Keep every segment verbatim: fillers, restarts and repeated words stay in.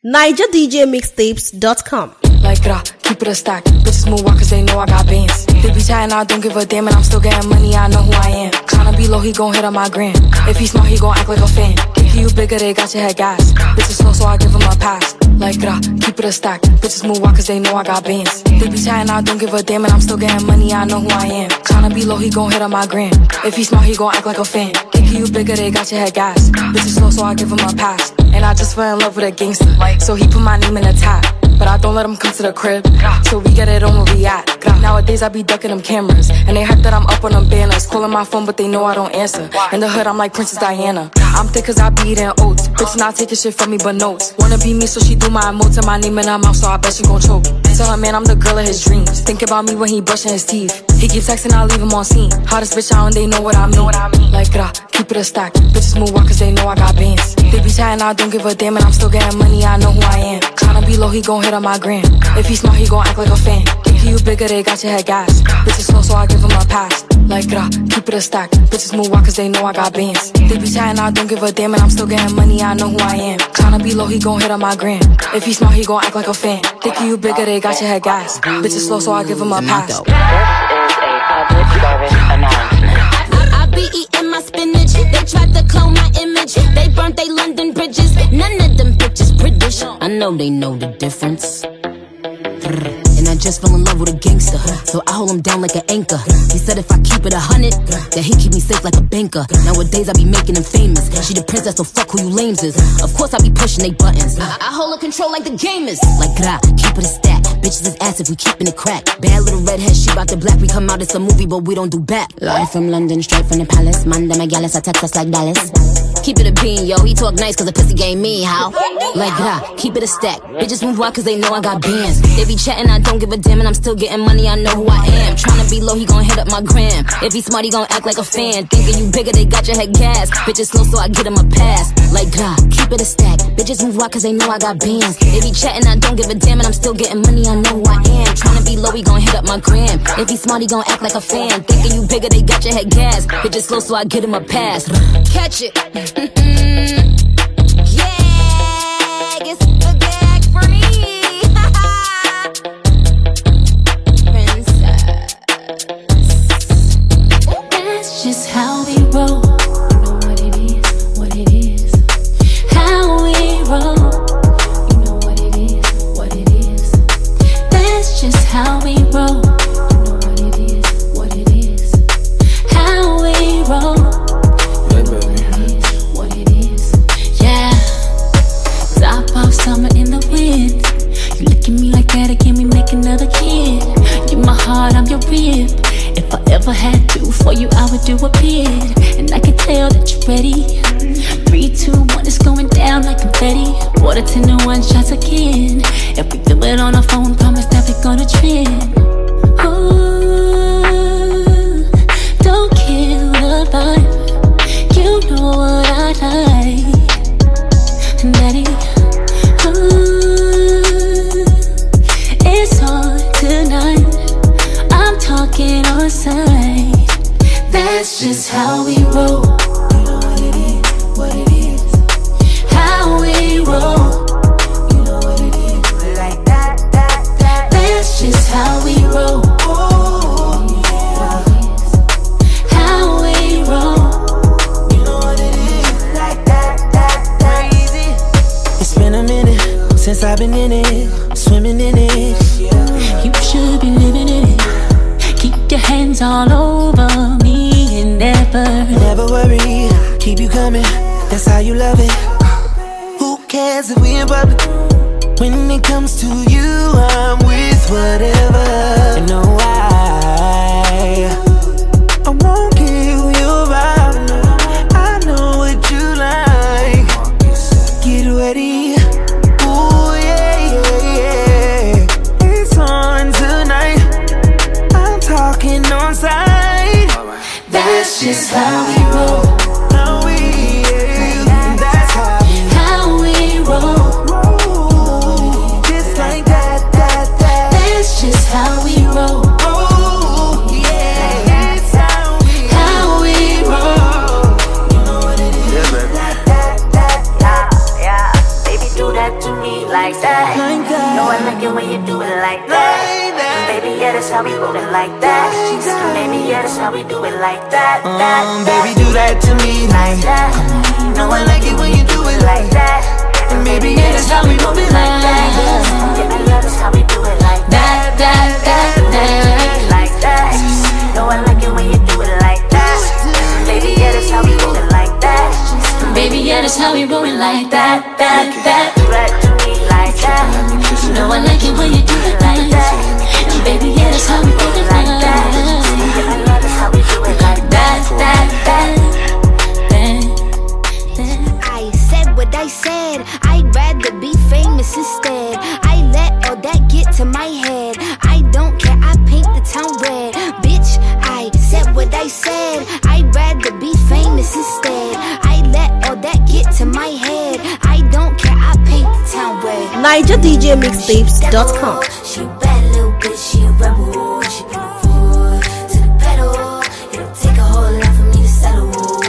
Niger D J Mixtapes dot com. Like rah, keep it a stack. Bitches move on cause they know I got bands. They be chatting, I don't give a damn, and I'm still getting money, I know who I am. Tryna be low, he gon' hit on my gram. If he smart, he gon' act like a fan. If you bigger, they got your head gas. Bitches slow, so I give him a pass. Like rah, keep it a stack. Bitches move on cause they know I got bands. They be chatting, I don't give a damn, and I'm still getting money, I know who I am. Tryna be low, he gon' hit on my gram. If he smart, he gon' act like a fan. If you bigger, they got your head gas. Bitches slow, so I give him a pass. And I just fell in love with a gangster, so he put my name in the tag. But I don't let him come to the crib, so we get it on where we at. Nowadays I be ducking them cameras, and they hype that I'm up on them banners. Calling my phone but they know I don't answer. In the hood I'm like Princess Diana. I'm thick cause I be eating oats. Bitch not taking shit from me but notes. Wanna be me so she do my emotes and my name in her mouth, so I bet she gon' choke. Tell her man I'm the girl of his dreams. Think about me when he brushing his teeth. He keep texting, I leave him on scene. Hottest bitch out and they know what I mean. Like rah, keep it a stack. Bitches move on cause they know I got bands. They be chatting, I don't give a damn, and I'm still getting money, I know who I am. Tryna be low, he gon' hit on my gram. If he smart, he gon' act like a fan. If you bigger, they got your head gas. Bitches slow, so I give him a pass. Like rah, keep it a stack. Bitches move on cause they know I got bands. They be chatting, I don't give a damn, and I'm still getting money, I know who I am. Tryna be low, he gon' hit on my gram. If he smart, he gon' act like a fan. Think you bigger, they got your head gas. Bitches slow, so I give him a pass. This is a public service announcement. I be eating my spinach. They tried to clone my image. They burnt they London bridges. None of them bitches British. I know they know the difference. And I just fell in love with a gangster, so I hold him down like an anchor. He said if I keep it a hundred, that he keep me safe like a banker. Nowadays I be making him famous. She the princess, so fuck who you lames is. Of course I be pushing they buttons. I, I hold her control like the gamers. Like gra, keep it a stack. Bitches is ass if we keepin' it crack. Bad little redhead, she bout the black. We come out, it's a movie, but we don't do back. Live from London, straight from the palace. Manda my gallus, I text us like Dallas. Keep it a bean, yo. He talk nice cause the pussy game me, how? Like gra, keep it a stack. Bitches move out cause they know I got bands. They be chatting, I don't give a damn, and I'm still getting money, I know who I am. Tryna be low, he gon' hit up my gram. If he smart, he gon' act like a fan. Thinking you bigger, they got your head gas. Bitches slow, so I get him a pass. Like gra, keep it a stack. Bitches move out cause they know I got bands. They be chatting, I don't give a damn, and I'm still getting money, I know who I am. Tryna be low, he gon' hit up my gram. If he smart, he gon' act like a fan. Thinking you bigger, they got your head gas. Bitches slow, so I get him a pass. Catch it. Yeah, it's a gag for me. Princess. That's just how we roll. You know what it is, what it is. How we roll. You know what it is, what it is. That's just how we roll. You know what it is, what it is. How we roll. Yeah, baby. What it is, yeah. Top off summer in the wind. You look at me like that again, we make another kid. You my heart, I'm your rib. If I ever had to for you, I would do a bid. And I can tell that you're ready. Three, two, one, it's going down like confetti. Water ten to one shots again. If we do it on our phone, promise that we're gonna trend. Ooh, don't kill the vibe. You know what I like, Daddy. Ooh, it's on tonight. I'm talking on sight. That's just how we roll. You know what it is, what it is. How we roll. You know what it is. Like that, that, that. That's just how we roll. Oh, yeah. How we roll. You know what it is. Like that, that, that. Crazy. It's been a minute since I've been in it, swimming in it. You should be living in it. Keep your hands all over me and never, never worry, keep you coming. That's how you love it. Who cares if we in public? When it comes to you, I'm with whatever. You know why? I won't kill your vibe. I know what you like. Get ready. Ooh, yeah, yeah, yeah. It's on tonight. I'm talking on sight. That's just how we roll. How we, yeah. That's how we, how we roll. Just like that, that, that. That's just how we roll. me like that. Like that. No, I like it when you do it like that. Like that. And baby, yeah, that's how we rollin' like that. And baby, yeah, that's how we do it like that. Um, that, baby, that. do that to me like that. No, I like it when you do it like that. And baby, yeah, that's how we roll it like that. Yeah, yeah, that's how we do it like that. That, that, that, Like that. No, I like it when you do it like that. Baby, yeah, that's how we roll it like that. baby, yeah, that's how we rollin' like that, that, that. Do that to me like that. You know I like it when you do it like that. And baby, yeah, that's how we rollin' like that. Yeah, yeah, that's how we do it like that. That, that, that, that. I said what I said, I'd rather be famous instead. I let all that get to my head. I don't care, I paint the town red. Bitch, I said what I said, I'd rather be famous instead. I let all that get to my head. I don't care, I paint the town red. Niger D J Mixtapes dot com. She bad little bitch, she a rebel. She put her foot to the pedal. It'll take a whole lot for me to settle.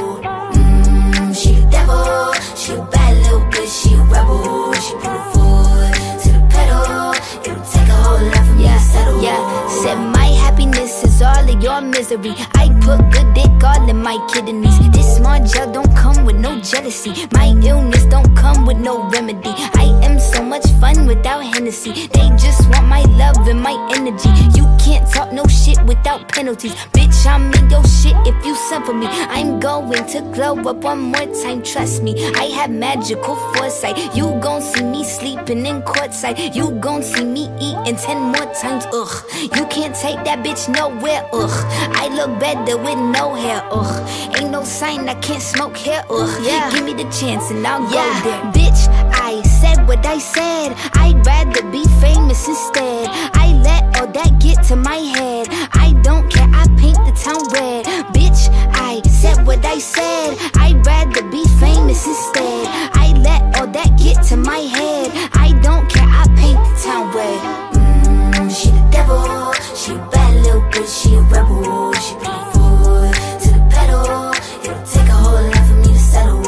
Mmm, she the devil. She a bad little bitch, she a rebel. She put her foot to the pedal. It'll take a whole lot for me to settle. Yeah, said my happiness is all of your misery. I put good dick all in my kidneys. This small gel don't come with no jealousy. My illness don't come with no remedy. I am so much fun without Hennessy. They just want my love and my energy. You can't talk no shit without penalties. Bitch, I'm in your shit if you send for me. I'm going to glow up one more time, trust me. I have magical foresight. You gon' see me sleeping in courtside. You gon' see me eating ten more times, ugh. You can't take that bitch nowhere, ugh. I look better with no hair, ugh. Ain't no sign I can't smoke hair, ugh. Yeah. Give me the chance and I'll yeah. go there. Bitch, I said what I said. I'd rather be famous instead. I let all that get to my head. I don't care, I paint the town red. Bitch, I said what I said. I'd rather be famous instead. I let all that get to my head. I don't care, I paint the town red. Mmm, she the devil. She a bad little bitch, she a rebel. She put her foot to the pedal. It'll take a whole lot for me to settle.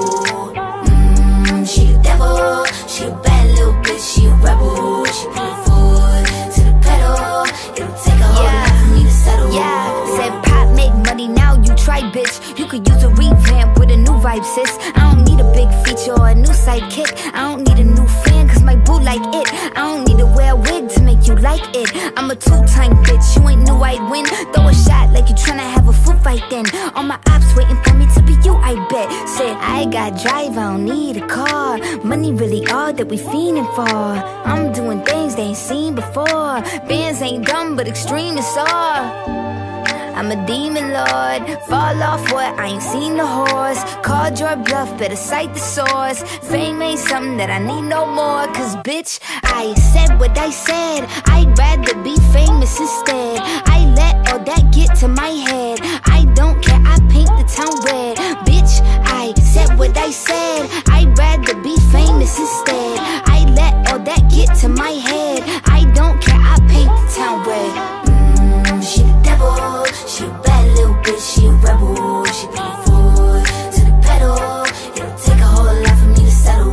Mmm, she the devil. She a bad little bitch, she a rebel. She put her foot to the pedal. It'll take a whole lot for me to settle. Yeah, said pop make money, now you try, bitch. You could use a revamp with a new vibe, sis. I don't need a big feature or a new sidekick. I don't need a new fan, cause my boo like it. I don't need to wear a wig to make you like it. I'm a two-time bitch, you ain't knew I'd win. Throw a shot like you tryna have a foot fight then. All my ops waiting for me to be you, I bet. Said I got drive, I don't need a car. Money really all that we fiending for. I'm doing things they ain't seen before. Bands ain't dumb, but extreme is all. I'm a demon lord, fall off what, I ain't seen the horse. Called your bluff, better cite the source. Fame ain't something that I need no more. Cause bitch, I said what I said. I'd rather be famous instead. I let all that get to my head. I don't care, I paint the town red. Bitch, I said what I said. I'd rather be famous instead. I let all that get to my head. I don't care, I paint the town red. Mmm, she the devil. She a bad little bitch, she a rebel. She put her foot to the pedal. It'll take a whole lot for me to settle.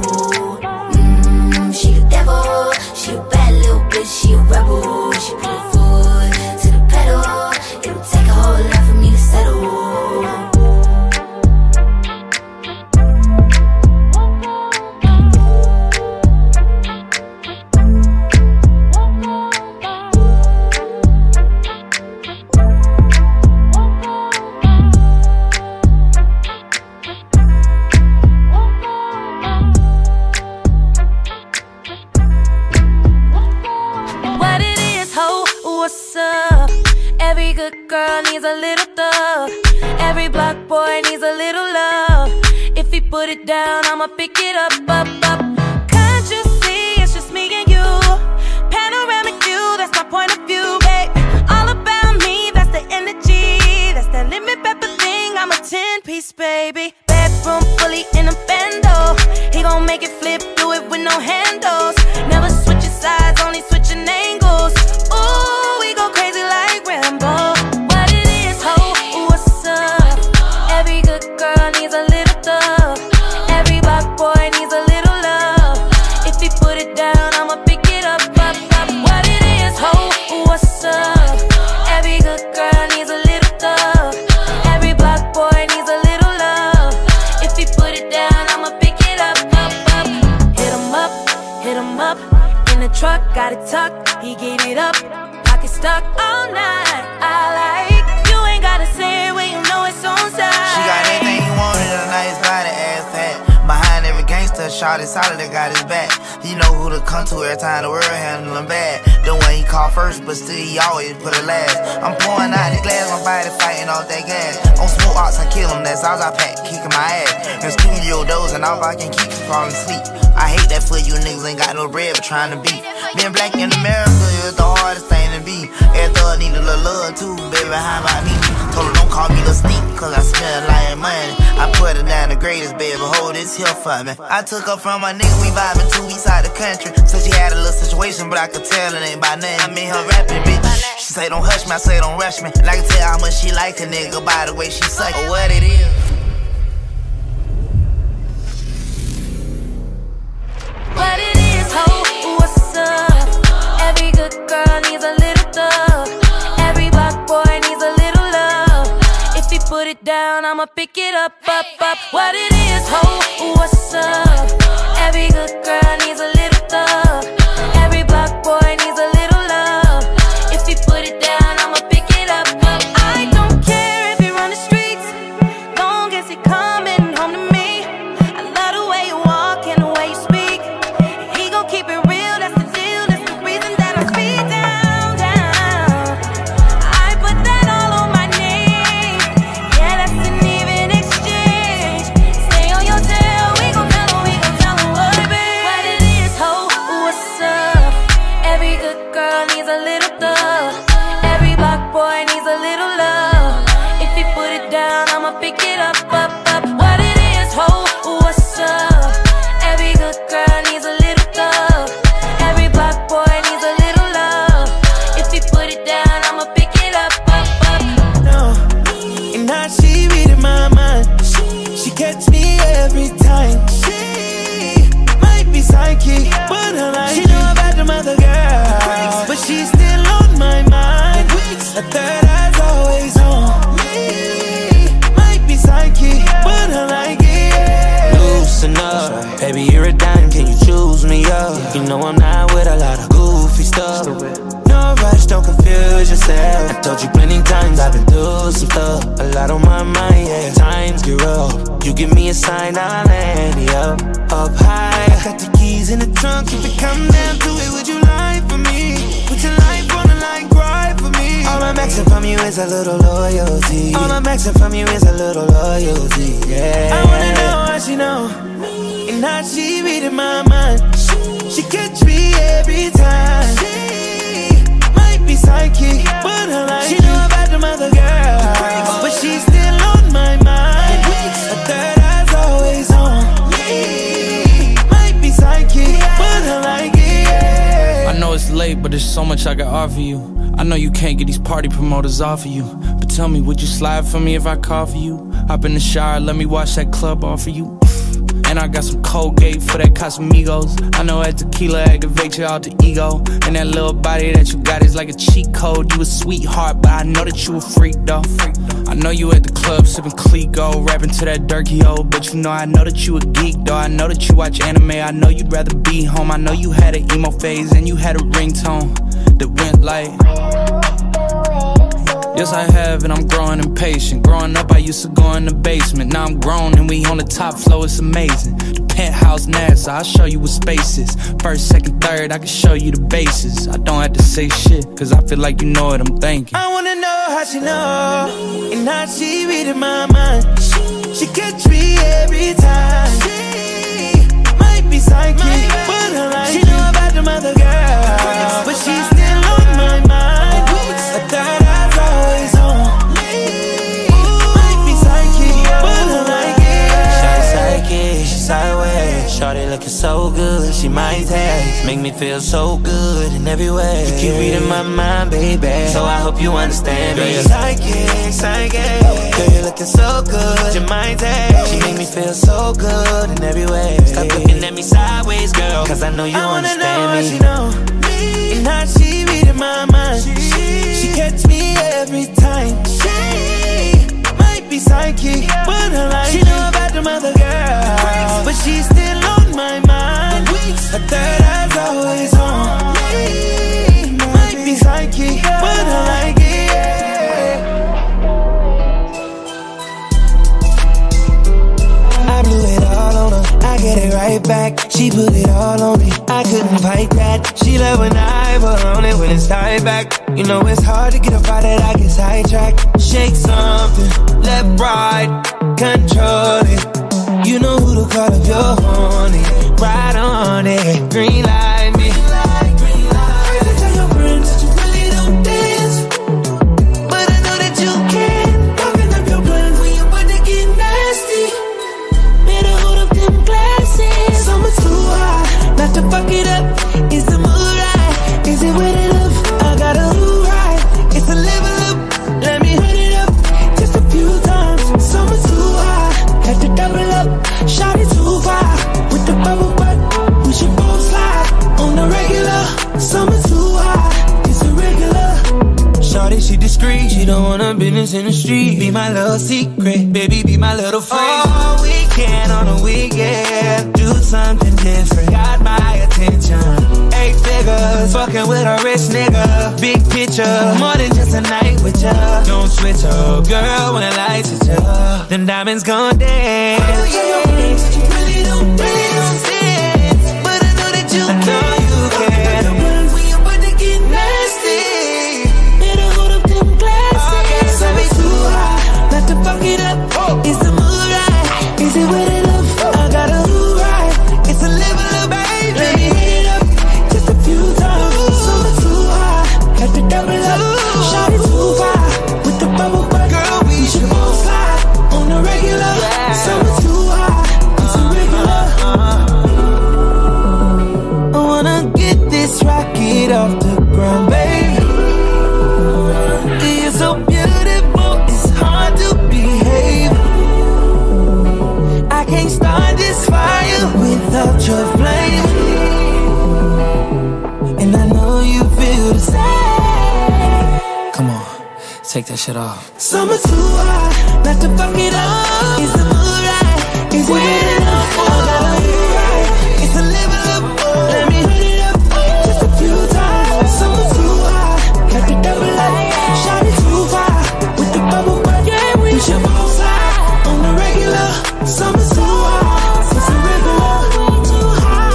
Mmm, she the devil. She a bad little bitch, she a rebel. She put her foot to the pedal. It'll take a whole lot for me to settle. What's up? Every good girl needs a little thug. Every block boy needs a little love. If he put it down, I'ma pick it up, up, up. Can't you see it's just me and you? Panoramic view, that's my point of view, babe. All about me, that's the energy. That's that lemon pepper thing, I'm a ten-piece, baby. Bedroom fully in a bando. He gon' make it flip, do it with no handles. Never switching sides, only switching angles. Ooh, we go crazy like Rambo. What it is, ho, what's up? Every good girl needs a little thug. Every block boy needs a little love. hit him up. In the truck, got it tucked, he get it up. Pocket stuck all night, I like. You ain't gotta say it when you know it's on side. She got everything you wanted, a nice body, ass fat. Behind every gangster, shot is solid, that got his back. He know who to come to every time the world handle him bad. The one he call first, but still he always put it last. I'm pouring out the glass, my body fighting off that gas. On smoke ox, I kill him, that's all I pack, kicking my ass. In studio dozing off, I can keep from falling asleep. I hate that for you niggas ain't got no bread but trying to beat. Being black in America is the hardest thing to be. Every thug need a little love too, baby, how about me? Told her don't call me the stink, cause I smell like money. I put her down the greatest, baby, hold this here for me. I took her from my nigga, we vibing two east side the country. So she had a little situation, but I could tell it ain't by name. I made her rapping, bitch. She say don't hush me, I say don't rush me. And I can tell how much she like a nigga by the way she suck or what it is. What it is, ho, what's up? Every good girl needs a little thug. Every black boy needs a little love. If he put it down, I'ma pick it up, up, up. What it is, ho, what's up? Every good girl needs a little thug. Every black boy needs a little love. If he put it down, I'ma pick it up, up. I don't care if he run the streets, long as he coming home to me. I love the way you walk and the way you speak. He gon' keep it real, that's the deal. That's the reason that I speed down, down. I put that all on my name. Yeah, that's an even exchange. Stay on your tail, we gon' tell him, we gon' tell him what it is. What it is, ho, what's up? Every good girl needs a little thug. Every black boy needs a little love. If he put it down, I'ma pick it up, up, up. What it is, ho, what's up? Every good girl needs a little thug. Every black boy needs a little love. If he put it down, I'ma pick it up, up, up. No, and now she reading my mind. She catch me every time. She might be psychic, but I like she know about the mother girl, but she's still on my mind. A third eye's always on me. Might be psychic, but I like it. Loosen up, baby, you're a dime. Can you choose me up? You know I'm not with a lot of goofy stuff. No rush, don't confuse yourself. I told you plenty times I've been through some stuff. A lot on my mind, yeah. Times get rough. You give me a sign, I'll land you up. Up high, I got the keys in the trunk. If it come down to it, would you lie for me? Put your life on the line, cry for me. All I'm asking from you is a little loyalty. All I'm asking from you is a little loyalty, yeah. I wanna know how she know, and how she reading my mind. She catch me every time. She might be psychic, but I like she know about the mother girl, but she's still on my mind. A third eye's always on me. Might be psychic, but I like it, yeah. I know it's late, but there's so much I can offer you. I know you can't get these party promoters off of you, but tell me, would you slide for me if I call for you? Hop in the shower, let me watch that club off of you. And I got some Colgate for that Casamigos. I know that tequila activates your alter ego. And that little body that you got is like a cheat code. You a sweetheart, but I know that you a freak though. I know you at the club sipping Clico, rapping to that Durkio. But you know I know that you a geek though. I know that you watch anime. I know you'd rather be home. I know you had an emo phase and you had a ringtone that went like, yes, I have, and I'm growing impatient. Growing up, I used to go in the basement. Now I'm grown, and we on the top floor, it's amazing. The penthouse NASA, I'll show you what space is. First, second, third, I can show you the bases. I don't have to say shit, cause I feel like you know what I'm thinking. I wanna know how she know, and how she reading my mind. She catch me every time. She might be psychic, but I like she know about the mother girl, but she's still on my mind. A third eye's always on me. Might be psychic, but I like it. Shawty psychic, she sideways. Shawty looking so good, she might taste. Make me feel so good in every way. You keep reading my mind, baby, so I hope you understand me. Girl, you're psychic, psychic. Girl, you're looking so good, your mind taste. She make me feel so good in every way. Stop looking at me sideways, girl, cause I know you I understand me. She know me, and how she reading my mind. She, she catch me every time. She might be psychic, but I like she know about the mother girl, but she's still on my mind. A third eye it back, she put it all on me. I couldn't fight that. She love when I put on it when it's tied back. You know it's hard to get up out that I get sidetracked. Shake something, left, right, control it. You know who to call if you're horny. Ride on it, green light me. Tell your friends that you really don't dance, but I know that you can. Walking up your plans when you're about to get nasty. Better hold up them glasses. Summer's too hot, not to fuck it up. Is the mood right? Is it wet enough? I got a mood right. It's a level up. Let me hit it up just a few times. Summer's too hot, had to double up. Shot it too far with the bubble butt. We should both slide on the regular. Summer's too hot, it's a regular. Shorty, she discreet, she don't want her business in the street. Be my little secret, baby, be my little friend. All weekend on a weekend, do something different. Got my attention. Eight figures, fucking with a rich nigga. Big picture, more than just a night with ya. Don't switch up, girl, when the lights hit ya. Them diamonds gon' dance. Oh yeah, you really don't dance, dance. But I know that you I know you can. When you about to get nasty, better hold up them glasses. Okay, so it's too hot, not to fuck it up. Oh. Is the mood right? Is it wet enough? I got a mood right. It's a level up, baby. Let me hit it up just a few times. Summer too hot, had to double up. Shot it too far with the bubble butt. Girl, we should both slide on the regular. Yeah. Summer too hot, it's a regular. I wanna get this rocket off the ground, baby. You're so beautiful, it's hard to behave. I can't start this fire without your flame. And I know you feel the same. Come on, take that shit off. Summer too hot, not to fuck it up. Is the mood right? Is it wet enough? I got a mood right. It's a level up. Let me hit it up just a few times. Summer too hot, got to double up. Shot it too far with the bubble butt. Yeah, we should both slide on the regular. Summer too hot, it's a regular. Too hot.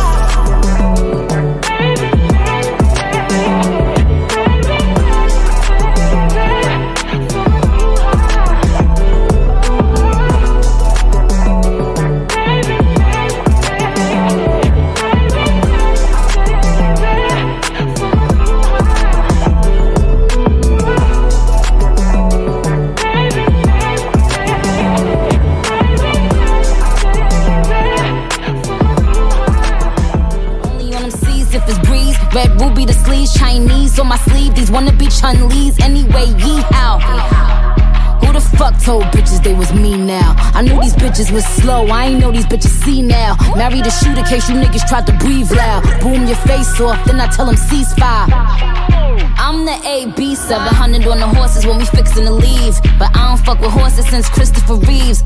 Red ruby, the sleeves, Chinese on my sleeve. These wanna be Chun-Li's anyway, yee-how. Who the fuck told bitches they was me now? I knew these bitches was slow, I ain't know these bitches see now. Married a shooter case you niggas tried to breathe loud. Boom your face off, then I tell them ceasefire. I'm the A B, seven hundred on the horses when we fixin' to leave. But I don't fuck with horses since Christopher Reeves.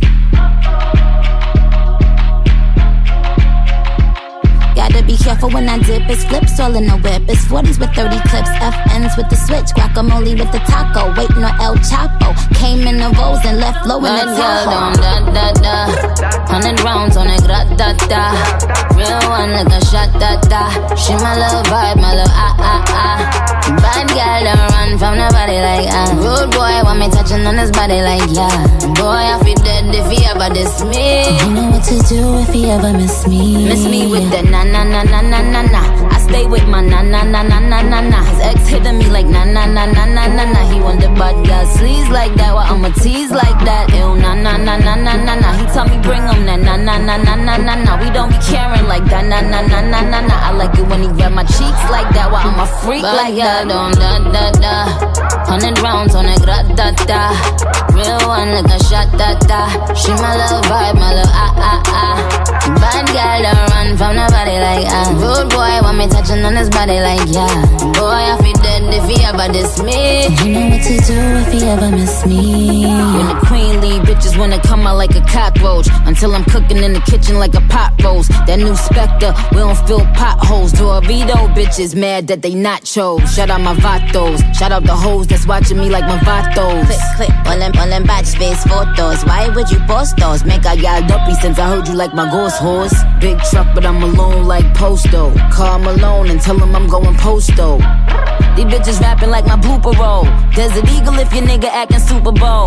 Gotta be careful when I dip, it's flips all in the whip. It's forties with thirty clips, F Ns with the switch, guacamole with the taco, waiting on El Chapo. Came in the Rolls and left low in the Tahoe. Da da da, hundred rounds on it, gra da da. Real one like a shot da da. She my little vibe, my little ah ah ah. Bad girl don't run from nobody like ah. Rude boy want me touching on his body like yeah. Boy I feel dead if he ever diss me. You know what to do if he ever miss me. Miss me with the na na na na na na na. I stay with my na na na na na na na. His ex hitting me like na na na na na na na. He want the bad girl sleaze like that, well I'ma tease like that. Ew na na na na na na na. He tell me bring him that na na na na na na na. We don't be caring like that na na na na na na. I like it when he grab my cheeks like that, well I'm a freak bad like that. Don't da da da. Hundred rounds on it, gra da da. Real one like a shot da da. She my little vibe, my little ah ah ah. Bad girl don't run from nobody like ah. Rude boy want me touching on his body like yeah. Boy I feel dead if he ever diss me. You know what to do if he you ever miss me. When the queenly bitches wanna come out like a cockroach, until I'm cooking in the kitchen like a pot roast. That new Spectre, we don't fill potholes. Dorito bitches mad that they nachos. Shout out my vatos, shout out the hoes that's watching me like my vatos. Click, click, all them, all them batch face photos. Why would you post those? Make I got dumpy since I heard you like my ghost horse. Big truck, but I'm alone like Posto. Call Malone and tell him I'm going Posto. These bitches rapping like my blooper roll. Desert Eagle if your nigga acting Super Bowl.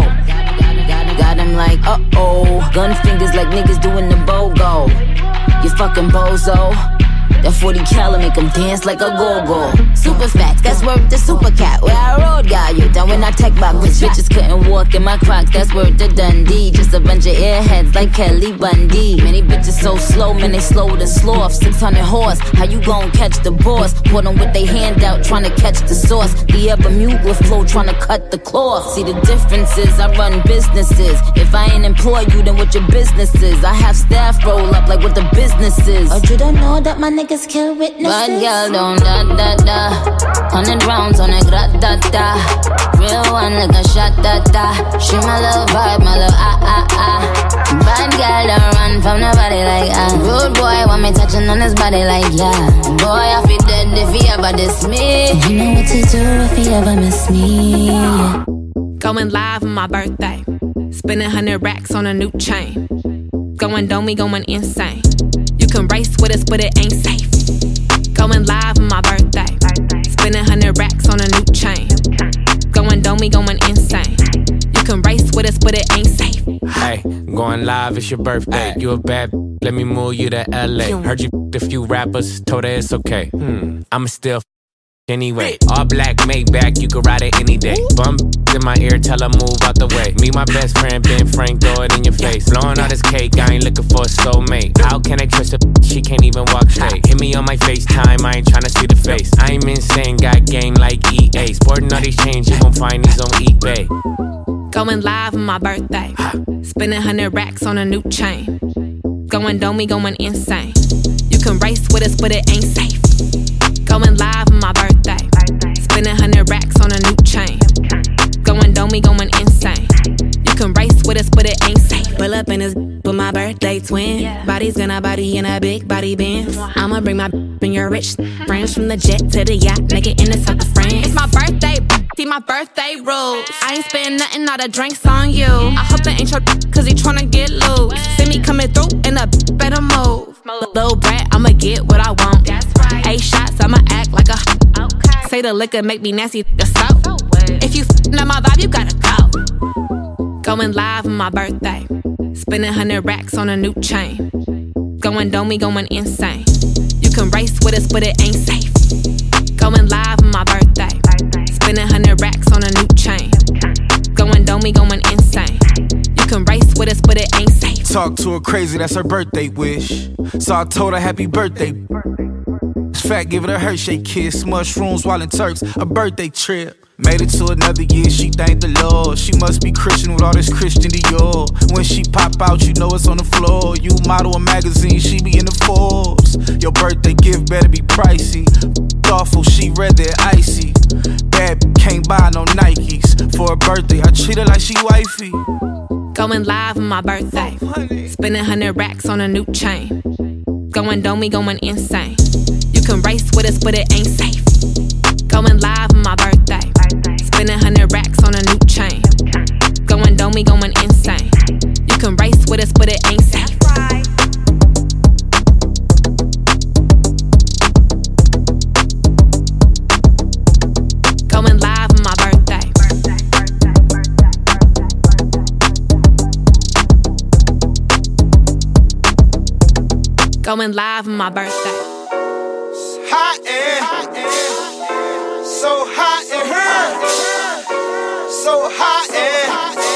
Got him like, uh-oh. Gun fingers like niggas doing the BOGO. You fucking bozo. That forty cal make them dance like a go-go. Super facts, that's worth the super cat. Where I road got you, down when I tech box. Bitch, bitches couldn't walk in my Crocs, that's worth the Dundee. Just a bunch of airheads like Kelly Bundy. Many bitches so slow, man, they slow to sloth. six hundred horse, how you gon' catch the boss? Put them with they hand out, trying to catch the sauce. The Bermuda flow, trying to cut the cloth. See the differences, I run businesses. If I ain't employ you, then what your business is? I have staff roll up like what the business is. Or you don't know that my niggas kill witnesses? Bad girl don't da da da. Hundred rounds on a grat da da. Real one like a shot da da. She my little vibe, my little ah ah ah. Bad girl don't run from nobody like ah. Rude boy want me touching on his body like yeah. Boy I feel dead if he ever diss me. You know what to do if he ever miss me. Yeah. Going live on my birthday. Spending hundred racks on a new chain. Going dummy, going insane. You can race with us, but it ain't safe. Going live on my birthday. Spending hundred racks on a new chain. Going dummy, going insane. You can race with us, but it ain't safe. Hey, going live, it's your birthday. You a bad, let me move you to L A. Heard you a few rappers, told her it's okay. Hmm, I'ma still anyway. All black, Maybach, you can ride it any day. Bum in my ear, tell her move out the way. Me, my best friend, Ben Frank, throw it in your face. Blowing all this cake, I ain't looking for a soulmate. How can I trust her? She can't even walk straight. Hit me on my FaceTime, I ain't tryna see the face. I'm insane, got game like E A. Sporting all these chains, you gon' find these on eBay. Going live on my birthday. Spending hundred racks on a new chain. Going dummy, going insane. You can race with us, but it ain't safe. Going live on my birthday. Spending hundred racks on a new chain. Going dummy, going insane. You can race with us, but it ain't safe. Pull up in his with my birthday twin. Yeah. Body's gonna body in a big body Benz. I'ma bring my and your rich friends from the jet to the yacht. Make it in the south of France. It's my birthday, see my birthday rules. I ain't spend nothing, all the drinks on you. I hope it ain't your cause he tryna get loose. See me coming through in a better move. Little brat, I'ma get what I want. That's right. Eight shots, I'ma act like a okay. Say the liquor make me nasty, the soap. So if you f***ing up my vibe, you gotta go. Going live on my birthday. Spending hundred racks on a new chain. Going dummy, going insane. You can race with us, but it ain't safe. Going live on my birthday. Spending hundred racks on a new chain. Going dummy, going insane. You can race with us, but it ain't safe. Talk to her crazy, that's her birthday wish. So I told her happy birthday. Fat, give it a Hershey kiss. Mushrooms while in Turks, a birthday trip. Made it to another year, she thanked the Lord. She must be Christian with all this Christian Dior. When she pop out, you know it's on the floor. You model a magazine, she be in the Forbes. Your birthday gift better be pricey. Thoughtful, she read that icy. Bad can't buy no Nikes. For her birthday, I treat her like she wifey. Going live on my birthday. Spending hundred racks on a new chain. Going dummy, going insane. You can race with us, but it ain't safe. Going live on my birthday. Spending hundred racks on a new chain. Going dummy, going insane. You can race with us, but it ain't safe. Going live on my birthday. Going live on my birthday. Hot in, so hot in here, so hot in.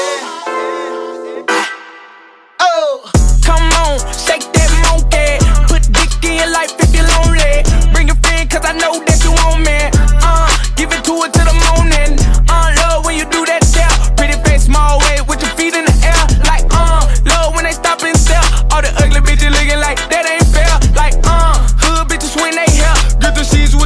Oh, come on, shake that monkey. Put dick in your life if you're lonely. Bring a friend 'cause I know that you want me. Uh, give it to her till the morning. Uh, love when you do that step. Pretty face, small way with your feet in the air. Like uh, love when they stop and stare. All the ugly bitches looking like that ain't fair. Like uh, hood bitches when they here. Get the seeds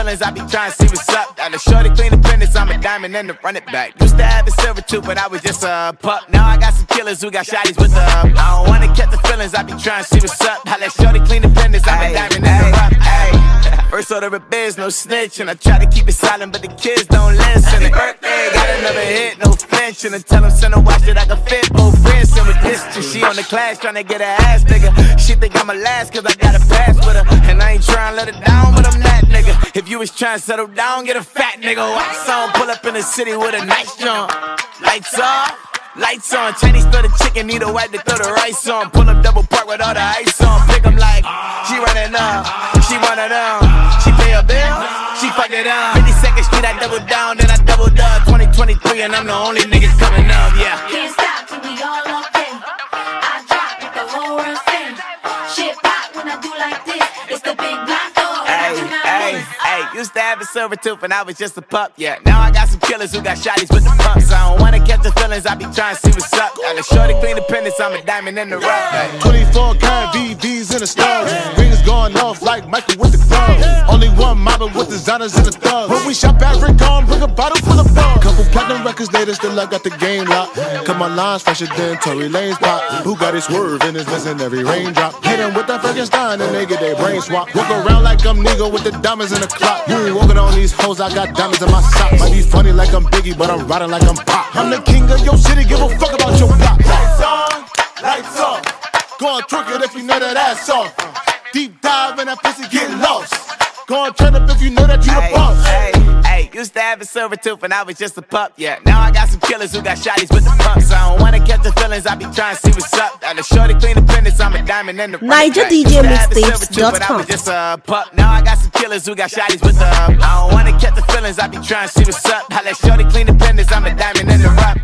feelings, I be trying to see what's up. Now the shorty clean the business, I'm a diamond and the run it back. Used to have a silver tooth, but I was just a pup. Now I got some killers who got shotties with the up. I don't wanna catch the feelings, I be trying to see what's up. How that shorty clean the business, I'm a diamond and the rough. Ay. First order of biz, no snitch, and I try to keep it silent, but the kids don't listen. Happy birthday, got another hit, no flinch, and I tell them send a watch that I can fit both wrists. And with this, she on the class trying to get her ass bigger. She think I'm a last cause I got a pass with her, and I ain't trying to let her down, but I'm that nigga. If you was trying to settle down, get a fat nigga. Wax on, pull up in the city with a nice jump. Lights off. Lights on, Chinese throw the chicken, need a wipe to throw the rice on. Pull up double park with all the ice on. Pick 'em like, she running up, she one of them. She pay a bill, she fuck it up. fifty-second Street, I double down, then I doubled up. twenty twenty-three, and I'm the only nigga coming up, yeah. Can't stop till we all up in. I drop with the whole world spin. Shit pop when I do like this. It's the big black door. Hey, hey, hey, used to have a silver tooth and I was just a pup, yeah. Now I got some killers who got shotties with the pumps. I don't wanna catch the feelings, I be trying to see what's up. Now the shorty clean the pennies, I'm a diamond in the rough. Hey. twenty-four karat V Ds in the stars. Rings going off like Michael with the gloves. Only one mobbing with designers in the thugs. When we shop at Rick on, bring a bottle full of bug. Couple platinum records later, still I got the game locked. Cut my lines fresher than Tory Lane's pop. Who got it swerve and is missing every raindrop. Hit him with that Frankenstein and they get their brain swap. Walk around like I'm nigga with the diamonds in the clock. You ain't walking on these hoes, I got diamonds in my socks. Might be funny like I'm Biggie, but I'm riding like I'm Pop. I'm the king of your city, give a fuck about your block. Lights on, lights off. Go and twerk it if you know that ass off. Deep dive and that pussy get lost. Go and turn up if you know that you the boss. Hey, hey, used to have a silver tooth and I was just a pup, yeah. Now I got some killers who got shotties with the pumps. I don't wanna catch the feelings, I be trying to see what's up. Now the shorty clean the business, I'm a diamond in the Niger D J Mixtapes dot com. I was just a pup. Now I got some killers who got shotties with the up. I don't wanna catch the feelings, I be trying to see what's up. How that shorty clean the business, I'm a diamond in the rough.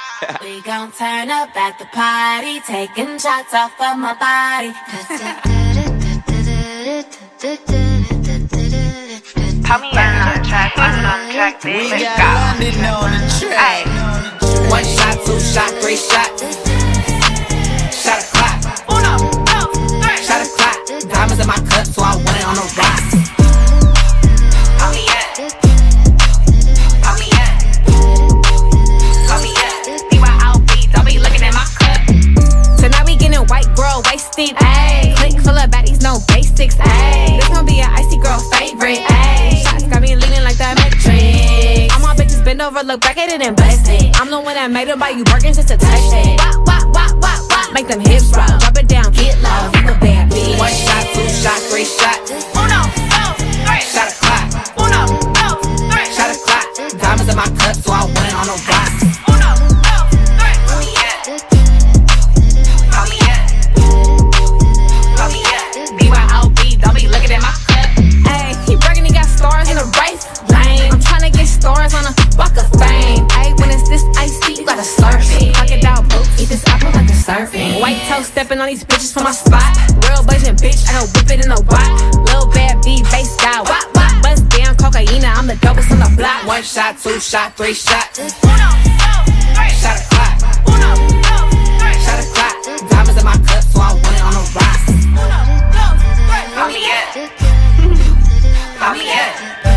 We gon' turn up at the party, taking shots off of my body. Tell me I'm on the track, I'm on the track, bitch. We got London on the track. One shot, two shot, three shot. Shot a clock. Uno, two, three. Shot a clock. Diamonds in my cup, so I want it on the rocks. Call me up. Call me up. Call me up. B Y O B, don't be looking at my cup. Tonight we getting white girl wasted. Ayy, click full of baddies, no basics. Ayy, this gon' be an icy girl favorite. Ayy, shots got me leaning like that Matrix. All my bitches bend over, look back at it and bless it. I'm the one that made it by you working just to touch it. Wop, wop, wop, wop, wop. Make them hips roll, drop it down, get low. You a bad bitch. One shot, two shot, three shot. Uno, two, three. Shot a clock. Uno, two, three. Shot a clock. Diamonds in my cup, so I want it on the rocks. Uno, two, three. Call me up. Call me up. Call me up. B Y O B, don't be looking at my cup. Ayy, he bragging he got stars in the race. Lame, I'm tryna get stars on a walk of fame. Ayy, when it's this icy, you gotta slurp it. Pocket out boots, eat this apple like a surfing. White toe stepping on these bitches for my spot. Real blazing bitch, I go whip it in a wop. Lil bad B, bass guy, wop wop. Bust down cocaine, I'm the dopest on the block. One shot, two shot, three shot. Uno, two, three. Shot a clock. Uno, two, three. Shot a clock. Diamonds in my cup, so I want it on the rocks. Uno, two, three. Call me up. Call me up.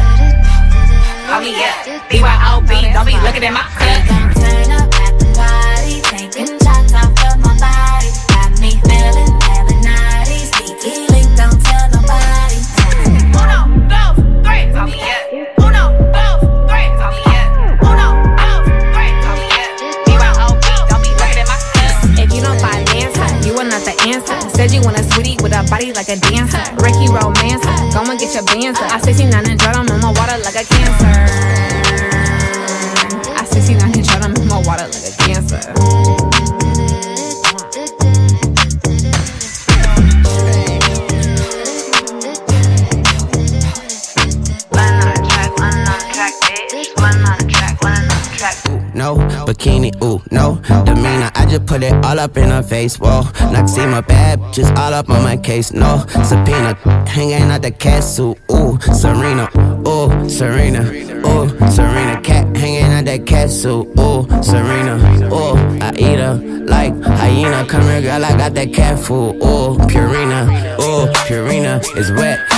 Call me up. B Y O B, don't be looking at my cup. Turn up at the party, taking shots off of my body. Got me feeling hella naughty. Sneaky link, don't tell nobody. Uno, two, three. Call me up. Uno, two, three. Call me up. Uno, two, three. Call me up. B Y O B, don't be looking at my cup. If you don't buy dancer, you are not the answer. Said you want a sweetie with a body like a dancer. Ricky romancer, go and get your bands. I sixty-nine and drought, I'm in my water like a cancer. I sixty-nine and drought, I'm in my water like a cancer. No, bikini, ooh, no demeanor, I just put it all up in her face, whoa. Like see my bad bitches all up on my case, no subpoena, hanging out the castle, ooh, Serena, ooh, Serena, ooh, Serena, cat hanging out that castle, ooh, Serena, ooh, I eat her like hyena, come here girl, I got that cat food, ooh, Purina, ooh, Purina is wet,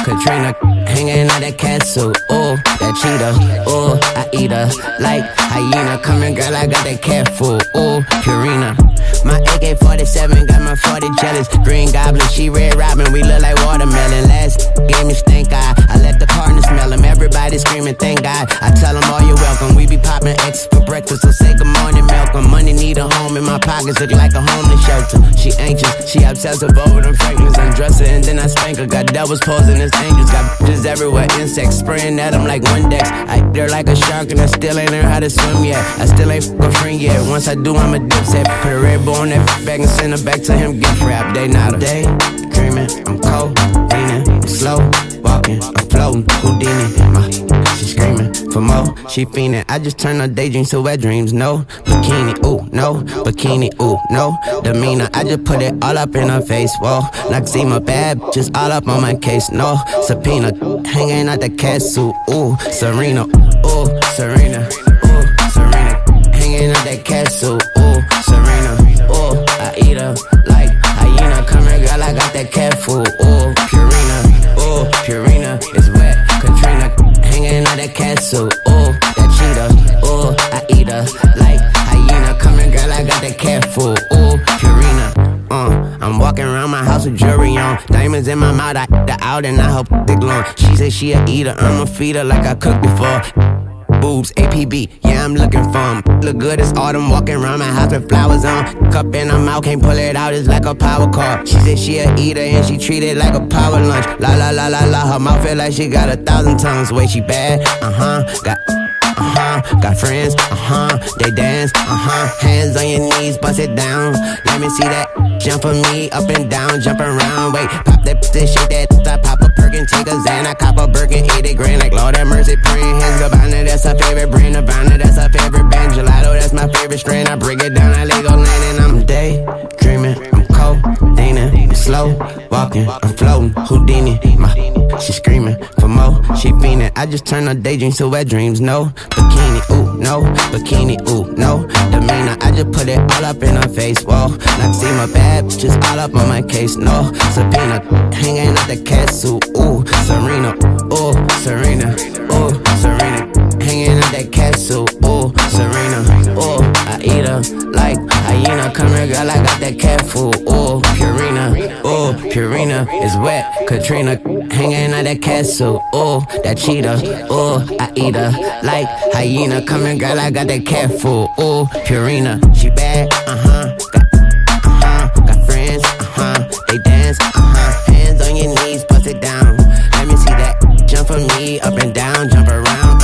Katrina hanging out that castle. Ooh, that cheetah. Ooh, I eat her like hyena. Come here, girl, I got that cat food. Ooh, Purina. My A K forty-seven got my forty jealous. Green Goblin, she Red Robin, we look like watermelon. Last gave me stink eye, I let the partner smell them. Everybody screaming, thank God. I tell them all you're welcome. We be popping X for breakfast, so say good morning, Malcolm. Money need a home, in my pockets look like a homeless shelter. She anxious, she obsessive over them fragments. Undress her and then I spank her. Got devils posing as angels, got bitches everywhere. Insects spraying at them like Windex. I eat her like a shark and I still ain't learned how to swim yet. I still ain't f*** a friend yet. Once I do, I'm a dipset. Put a red bull on that back and send her back to him. Gift wrap, they not a day dreaming. I'm cold, leaning, I'm slow walking, I'm floating. Houdini, my she screaming for more. She fiending. I just turn her daydreams to wet dreams. No bikini, ooh no bikini, ooh no demeanor. I just put it all up in her face. Whoa, Noxema bad, just all up on my case. No subpoena, hanging out the castle. Ooh Serena, ooh Serena, ooh Serena, hanging out that castle. Ooh Serena. Ooh, I eat her like hyena. Come here, girl, I got that cat food. Ooh, Purina. Ooh, Purina is wet. Katrina hanging out that castle. Ooh, that cheetah. Ooh, I eat her like hyena. Come here, girl, I got that cat food. Ooh, Purina. Uh, I'm walking around my house with jewelry on. Diamonds in my mouth, I the out and I hope they glowing. She said she a eater, I'ma feed her like I cooked before. Boobs, A P B, yeah, I'm looking for 'em. Look good as autumn, walking around my house with flowers on. Cup in her mouth, can't pull it out, it's like a power car. She said she a eater and she treat it like a power lunch. La la la la la, her mouth feel like she got a thousand tongues. Way she bad, uh-huh, got... Uh-huh, got friends, uh-huh, they dance, uh-huh. Hands on your knees, bust it down. Let me see that, jump for me, up and down, jump around. Wait, pop that, this shit, that, I pop a Perkin, take a Xan, I cop a Birkin, eighty grand, like Lord have mercy, praying hands, Gabbana, that's her favorite brand, Nirvana, that's her favorite band, Gelato, that's my favorite strain, I break it down, I Legoland, and I'm daydreaming, I'm cold, leaning, I'm slow, walking, I'm floating, Houdini, my, she screaming for more, she fiending, I just turn her daydreams to wet dreams, no bikini, ooh, no bikini, ooh, no demeanor. I just put it all up in her face. Whoa, Noxema bad, just all up on my case. No subpoena, hanging out the castle. Ooh, Serena, ooh, Serena, ooh, Serena, hanging out that castle. Ooh, Serena, ooh, I eat her like hyena. Come here, girl, I got that cat food. Ooh, Purina, ooh, Purina is wet. Katrina, hanging out that castle. Ooh, that cheetah. Ooh, I eat her like hyena. Come here, girl, I got that cat food. Ooh, Purina, she bad, uh-huh. Got, uh-huh, got friends, uh-huh. They dance, uh-huh. Hands on your knees, bust it down. Let me see that. Jump for me, up and down, jump around.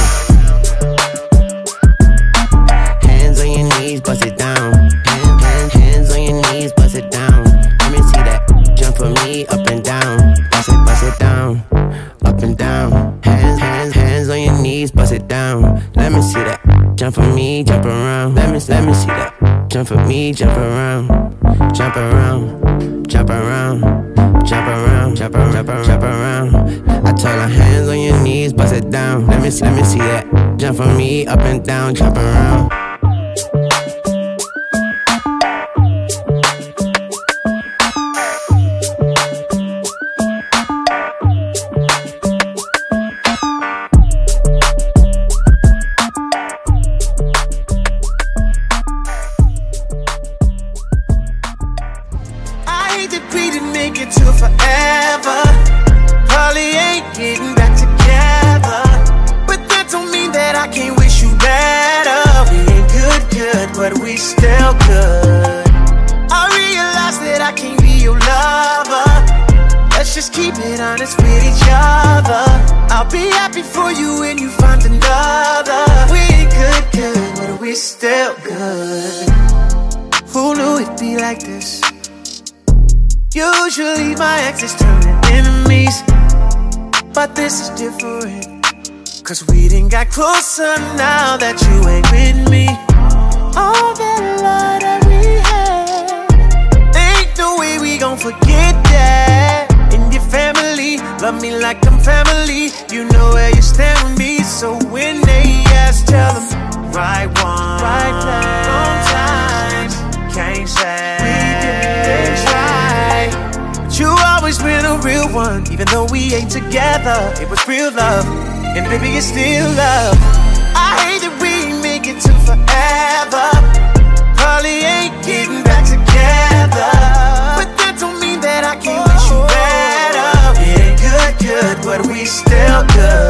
Hands on your knees, bust it down. Hands, hands, hands on your knees, bust it down. Let me see that. Jump for me, up and down. Bust it, bust it down. Up and down. Hands, hands, hands on your knees, bust it down. Let me see that. Jump for me, jump around. Let me, let me see that. Jump for me, jump around. Jump around. Jump around. Jump around. Jump around. Jump around. Jump around. I told her hands on your knees, bust it down. Let me, let me see that. Jump for me, up and down, jump around. Usually my exes turn to enemies, but this is different, cause we done got closer now that you ain't with me. All that love that we had, ain't no way we gon' forget that. And your family, love me like I'm family. You know where you stand with me, so when they ask, tell them right one, right place, wrong time. Can't say we didn't try. You always been a real one. Even though we ain't together, it was real love. And baby, it's still love. I hate that we make it to forever. Probably ain't getting back together, but that don't mean that I can't wish you better. It ain't good, good, but we still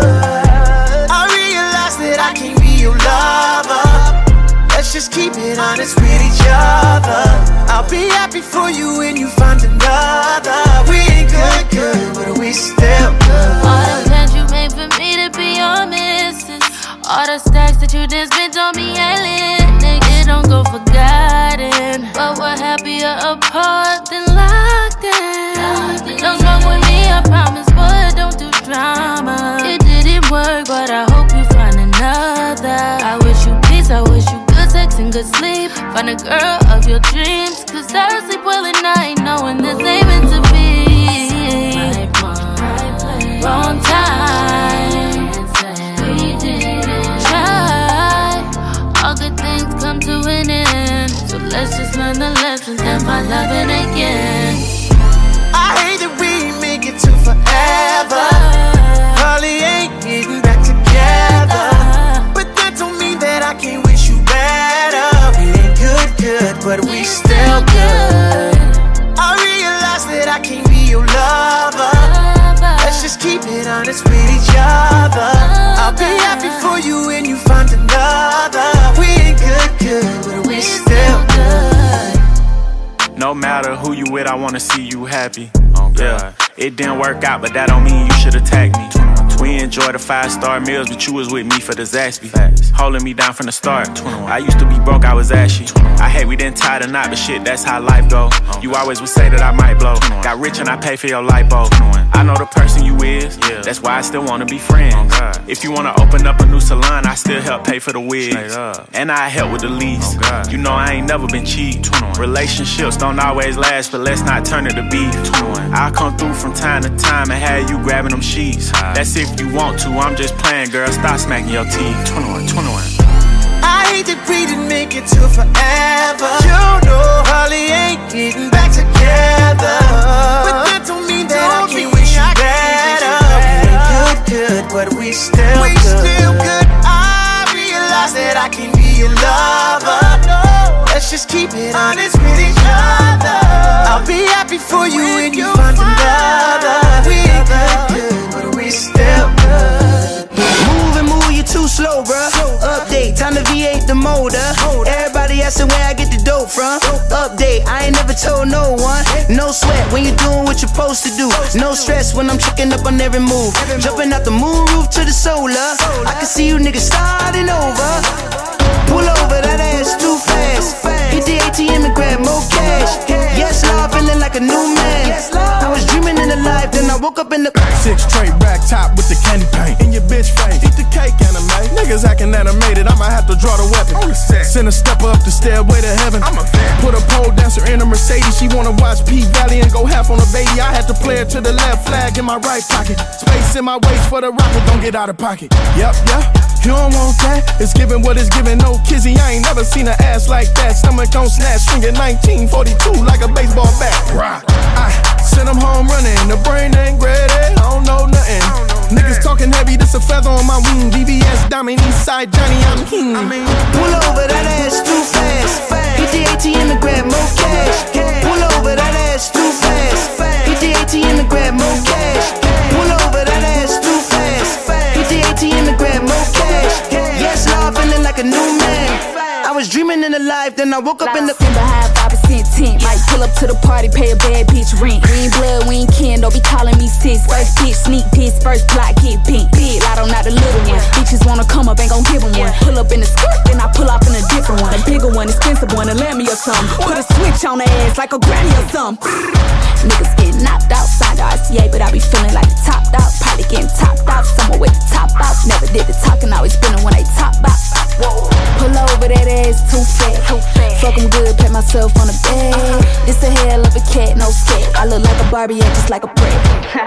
good. I realize that I can't be your lover. Let's just keep it honest with each other. I'll be happy for you when you find another. We ain't good, good, but we still good. All the plans you made for me to be your missus, all the stacks that you done spent on me ain't lit. Nigga, don't go forgotten, but we're happier apart than locked in. Don't smoke with me, I promise, but don't do drama. It didn't work, but I hope you find another. I wish you peace, I wish you good sex and good sleep. Find a girl of your dreams, cause I sleep well at night knowing this ain't meant to be. Right one, wrong time. We didn't try. All good things come to an end, so let's just learn the lessons and find loving again. I hate that we make it to forever. Probably ain't getting back together, but that don't mean that I can't wish you better. We ain't good, good, but we still good. I realize that I can't be your lover. Let's just keep it honest with each other. I'll be happy for you when you find another. We ain't good, good, but we still good. No matter who you with, I wanna see you happy. Oh, yeah, it didn't work out, but that don't mean you should attack me. We enjoy the five-star meals, but you was with me for the Zaxby. Holding me down from the start. I used to be broke, I was ashy. I hate we didn't tie the knot, but shit, that's how life go. You always would say that I might blow. Got rich and I pay for your lipo. I know the person you is, that's why I still wanna be friends. If you wanna open up a new salon, I still help pay for the wigs. And I help with the lease. You know I ain't never been cheap. Relationships don't always last, but let's not turn it to beef. I'll come through from time to time and have you grabbing them sheets. That's if you want to, I'm just playing, girl, stop smacking your teeth. twenty-one, twenty-one. I hate that we didn't make it to forever. You know, probably ain't getting back together, but that don't mean that don't I can't wish you better. We ain't good, good, but we still we good. We still good. I realize that I can be your lover. Let's just keep it honest with each other. I'll be happy for you when you find another. We ain't good, good, but we still good. Move and move, you too slow, bruh. Update, time to V eight the motor. Everybody asking where I get the dope from. Update, I ain't never told no one. No sweat when you doing what you're supposed to do. No stress when I'm checking up on every move. Jumping out the moon roof to the solar. I can see you niggas starting over. Pull over, that ass too fast. Hit the A T M and grab more cash. Yes, Lord, feeling like a new man. I was dreaming in the life, then I woke up in the six straight rack top with the candy paint in your bitch face. Eat the cake, anime. Niggas acting animated, I'ma have to draw the weapon. Send a stepper up the stairway to heaven. I'm a fan. Put a pole dancer in a Mercedes. She wanna watch P Valley and go half on a baby. I had to play it to the left, flag in my right pocket. Space in my waist for the rocket, don't get out of pocket. Yep, yep. You don't want that? It's giving what it's giving. No kizzy, I ain't never seen an ass like that. Stomach on snatch, swinging nineteen forty-two like a baseball bat. I send them home running. The brain ain't ready. I don't know nothing. Niggas talking heavy, this a feather on my wing. V V S Diamond, Eastside Johnny, I'm king. Pull over, that ass too fast. Hit the A T M and grab more cash. Pull over, that ass too fast. Hit the A T M and grab more cash. Pull over, that ass too fast. Hit the A T M and grab more cash. Yes, Lord, feeling like a new man. I was dreaming in the life, then I woke up in the Simba high five percent tint. Might pull up to the party, pay a bad bitch rent. Green blood, we ain't kin, don't be calling me sis. First bitch, sneak piss, first plot, get bent. Big lotto, not a little one. Bitches wanna come up, ain't gon' give them one. Pull up in the skirt, then I pull off in a different one. A bigger one, expensive one, a Lammy or something. Put a switch on the ass like a granny or something. Niggas get knocked out, signed the R C A, but I be feeling like a topped out. Probably getting topped out, somewhere with the top out. Never did the talking, always spinning when they top out. Pull over, that ass too fat. Fuck 'em good, pat myself on the bed. This a hell of a cat, no scat. I look like a Barbie, act just like a prat.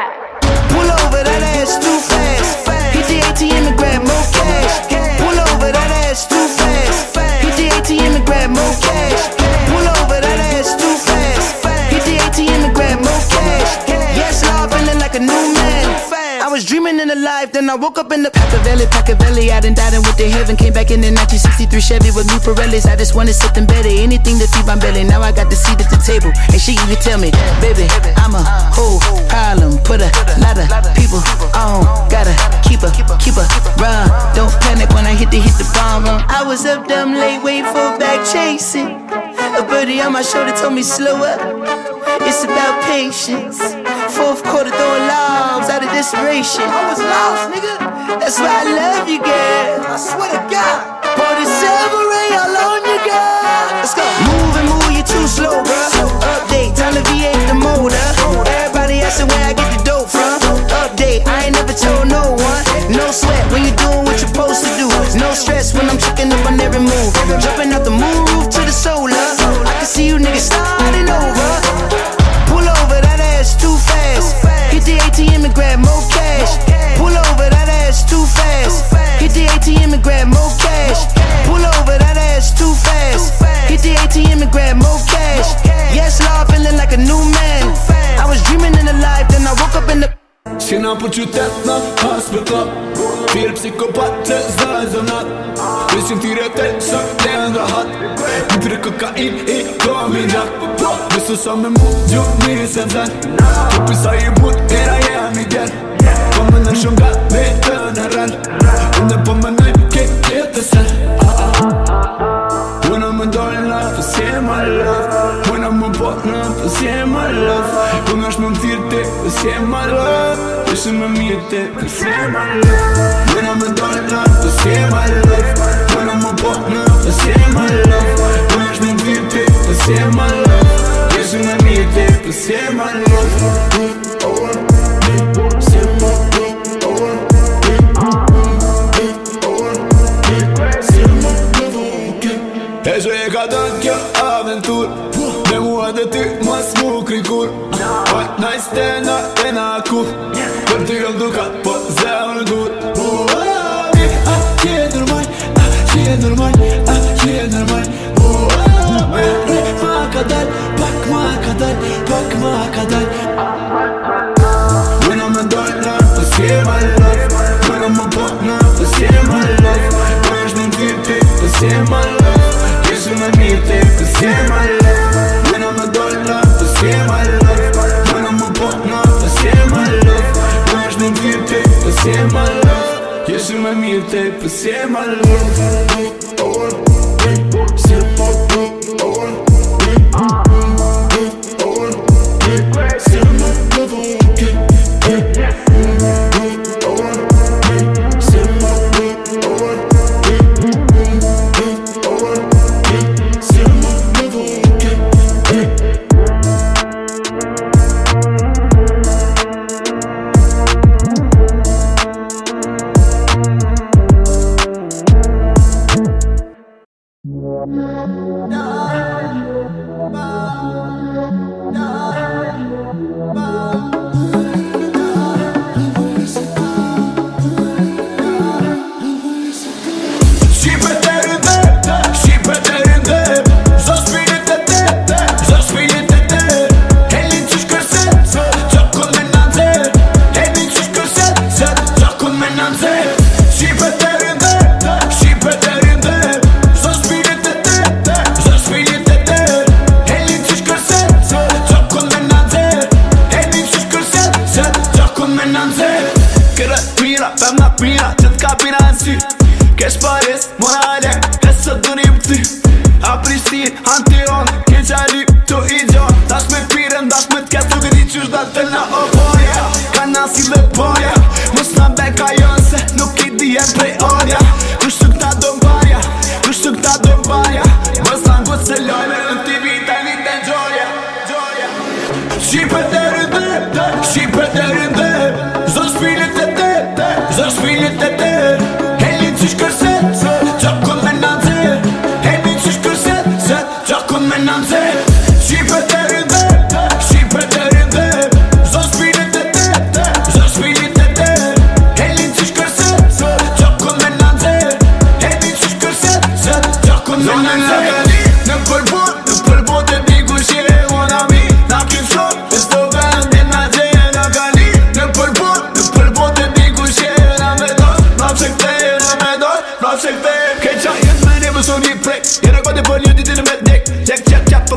Pull over, that ass too fast. Hit the A T M and grab more cash. Pull over, that ass too fast. Hit the A T M and grab more cash. Pull over, that ass too fast. Hit the A T M and grab more cash. Yes, Lord, feeling like then I woke up in the Pacchiavelli, Pacchiavelli. I done died and went to heaven. Came back in the nineteen sixty-three Chevy with new Pirellis. I just wanted something better, anything to feed my belly. Now I got the seat at the table, and she even tell me, baby, I'm a whole problem. Put a lot of people on, gotta keep a, keep a run. Don't panic when I hit the hit the bomb. I was up dumb late, waiting for a back chasing. A birdie on my shoulder told me slow up. It's about patience. Fourth quarter throwing lobs out of desperation. I was lost, nigga. That's why I love you, girl. I swear to God. Pour the silver ray all on you, girl. Let's go. Move and move, you too slow, bro. Update, time to V eight the motor. Everybody asking where I get the dope from. Update, I ain't never told no one. No sweat when you doing what you're supposed to do. No stress when I'm checking up on every move. Jumping out the moon roof to the solar. I can see you niggas starting over. Pull over, that ass too fast. Hit the A T M and grab more cash. Pull over, that ass too fast. Hit the A T M and grab more cash. Pull over, that ass too fast. Hit the A T M and grab more cash. Yes, Lord, feeling like a new man. I was dreaming in the life, then I woke up in the. Shina po qytet në pas për top. Firë psikopat që zaj zonat. Vesim tire të së lenë rahat. Një tire kokain i kom i gjak. Besu sa me mu gjuh një se zan. Të pisa i but era jam i djen. Po më në shumë ga me të në rën. Unë po më nëj ke jetë sen. Unë më dojnë la për si e më lëf. Unë më pot në për si e më lëf. Unë është më më thirë te për si e më lëf. Ishë më mirë te për si e më lëf. Unë më dojnë la për si e më lëf. Unë më pot në për si e më lëf. Unë është më më thirë te për si e më lëf. Ishë më mirë te për si e më lëf. E që e ka dënë kjo aventur. Me mua dhe ty mas mu krikur. What nice stena e na ku. Për ty jom dukat po zemër dur. A që e nërmaj, a që e nërmaj, a që e nërmaj. Me re ma ka dal, pak ma ka dal, pak ma ka dal. Unë me dojnë në për si e ma lëf. Unë më pot në për si e ma lëf. Unë është në tyrë ty për si e ma lëf. Ishë më mirë te për si e ma lëf. Unë më dojnë në për si e ma lëf. Unë më pot në për si e ma lëf. Unë është në tyrë ty për si e ma lëf. Ishë më mirë te për si e ma lëf. Si e ma lëf.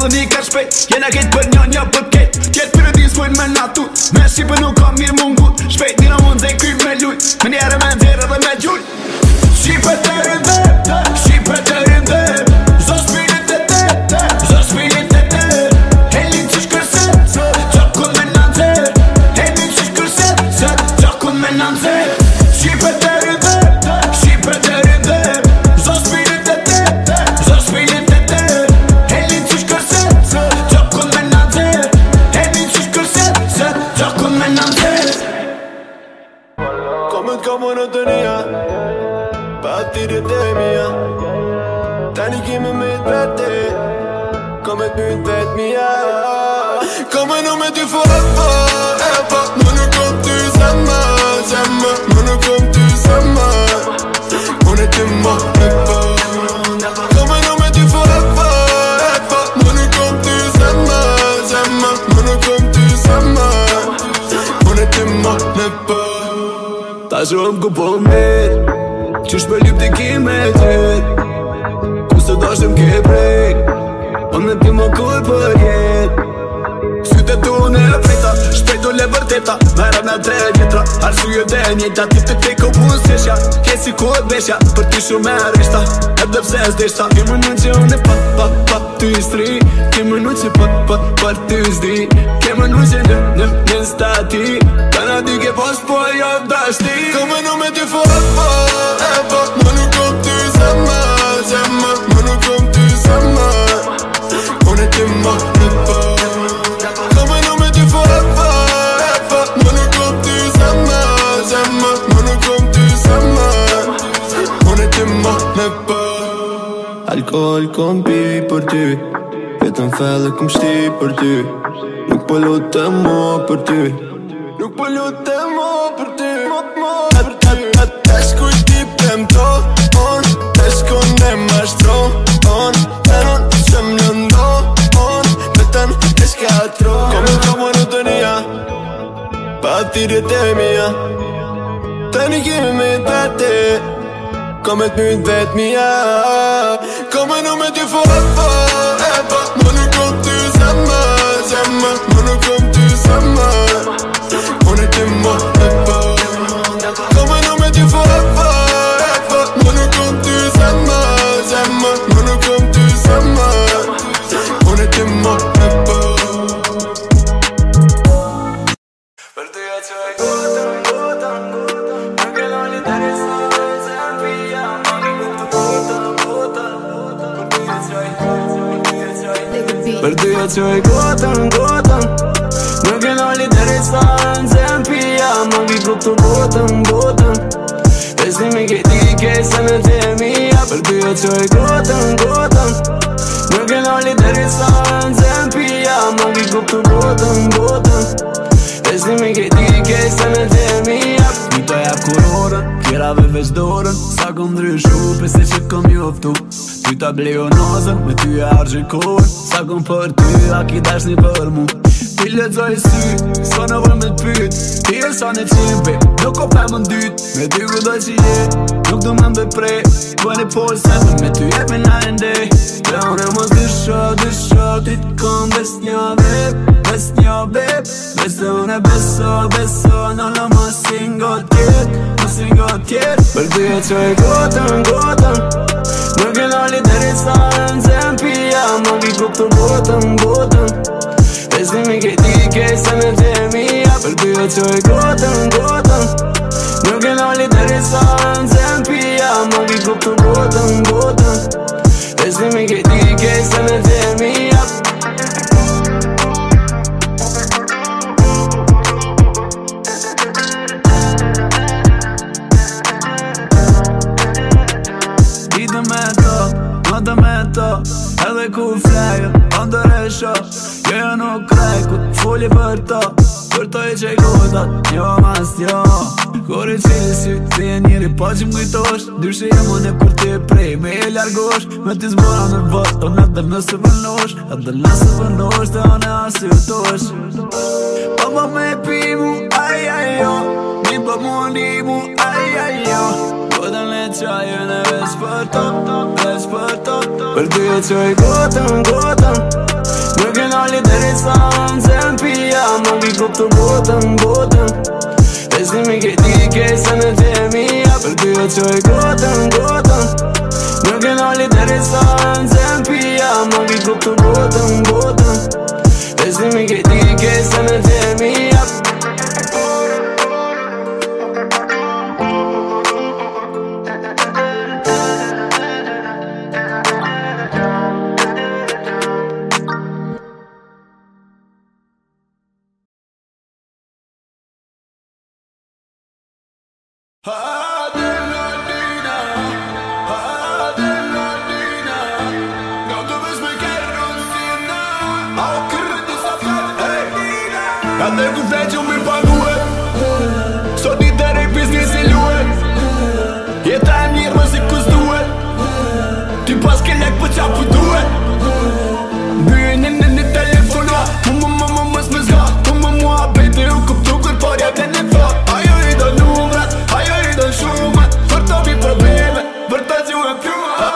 të një ka shpejt. Jena kejt për një një për kejt. Kjetë për e din s'pojnë me natu. Me shqipë nuk ka mirë mungu. Shpejt njëra mund dhe i kryp me lujt. Me njerë me ndherë dhe me gjull. Shqipe të rindhe, shqipe të rindhe. Zos spirit e te, zos spirit e te. Helin që shkërset, gjokun me nanze. Helin që shkërset, gjokun me nanze. Shqipe të rindhe, shqipe të rindhe. Zos spirit e te, zos spirit e te. Helin që shkërset, gjokun me nanze. Helin që shkërset, gjokun me nanze. Komet ka monotonia, pa tiret e mia. Tani kime me të vete, komet myt vet mia. Kommer nog med du får hoppa, hoppa. Men nu kom du samma, samma. Men nu kom du samma. Hon är timma, hoppa. Kommer nog med du får hoppa, hoppa. Men nu kom du samma, samma. Men nu kom du samma. Hon är timma, hoppa. Ta shumë ku po mirë, qysh për lyp të kime tjetë. Ku së dashëm ke brejt, o në ti më kuj për jetë. Syte tu në e prita, shpejt u le vërteta. Mera në tre vjetra, arsye dhe njëta. Ti të te ko pun s'keshja, kesi ku e beshja. Për ti shumë e reshta, edhe pse s'deshta. Kemë në që unë e pa, pa, pa, ty stri. Kemë në që pa, pa, pa, ty s'di. Kemë në që në, në, në stati. Kana di ke pas po e jo dashti. Kommer nog med du får hoppa, hoppa. Men nu kom du samma, samma. Men nu kom du samma. Hon är timma, hoppa. Kommer nog med du får hoppa, hoppa. Men nu kom du samma, samma. Men nu kom du samma. Hon är timma, hoppa. Alkohol kom pi për ty, vetëm fellë kom shti për ty. Nuk po lutem mo për ty, nuk po lutem mo për ty. E shkuj ti prem to, on. E shkon e mashtro, on. E non që më lëndo, on. Vetën e shkatro. Come ka monotonia, pa tiret e mia. Tani kime me vete, come t'myt vet mia. Kommer nog med du får hoppa, hoppa. Men nu kom du samma, samma. Men nu kom du samma. Hon är timma, hoppa. Kommer nog med du får hoppa, hoppa. Men nu kom du samma, samma. Men nu kom du samma. Hon är timma, hoppa. Për ty e që e gotën, gotën. Nuk e lani të risoj, se në pija. Mami nuk të gotën, gotën. Për ty e që e gotën, gotën. Nuk e lani të risoj, se në pija. Mami nuk të gotën, gotën. Besimi ke ti ke se në të mija. Për ty e që e gotën, gotën. Nuk e lani të risoj, se në pija. Mami nuk të gotën, gotën. Besimi ke ti ke se në të mija. Mi të jap kurorën, kjerave veç dorën. Sa kom ndryshu, pese që kom joftu. Ty ta blejo nozën, me ty e argjë kohën. Sa kom për ty, a ki dash një për mu. Ti lezoj sy, s'ka në vërë me t'pyt. Ti e sa në qimpe, nuk o për më ndyt. Me ty ku doj që jet, nuk du me mbe prej. Për një polë sepën, me ty jet me na e ndej. Dhe unë e mos dysho, dysho. Ti t'kom bes një vep, bes një vep. Bes të unë e beso, beso. Në në më singo tjet, më singo tjet. Për ty e që e gotën, gotën. Nuk e lali të risarën, se në pija. Më ki kup të gotën, gotën. Besimi ke ti ke se në të mija. Për ty e që e gotën, gotën. Nuk e lali të risarën, se në pija. Më ki kup të gotën, gotën. Besimi ke ti ke se në të mija. Ditë me to, notë me to. Edhe ku flejë, ndër e sho. Jo jo nuk krej, ku t'foli për to. Për to i qej gotat, jo mas jo. Kur i qili sy, ti e njëri po që m'kujtosh. Dyrshi e mune kur ti e prej, me e largosh. Me ti zbora në bot, o në dhe nëse përnosh. Edhe nëse përnosh, të one asë ju tosh. Papa me pimu, aj aj jo. Mi pa mu animu, aj aj jo. Gotën le qajën e veç për to, veç për to. Për ty e qoj gotën, gotën. kuptu botën, botën Besni mi ke ti kesën e temija Për ty o qoj gotën, gotën Nuk e nalli të risarën zem pija Ma ki kuptu botën, botën Besni mi ke ti kesën e temija Ka dhe ku dhe që mi paguhe Sot një të rej biznis i luhe Jeta e mirë më si kus duhe Ti pas ke lek për qa për duhe Bëjnë në një telefona Mu mu mu mu mës më zga Tu më mua bejtë u kuptu kër parja të në thot Ajo i do numrat, ajo i do shumat Për të mi probleme, për të që e pjuma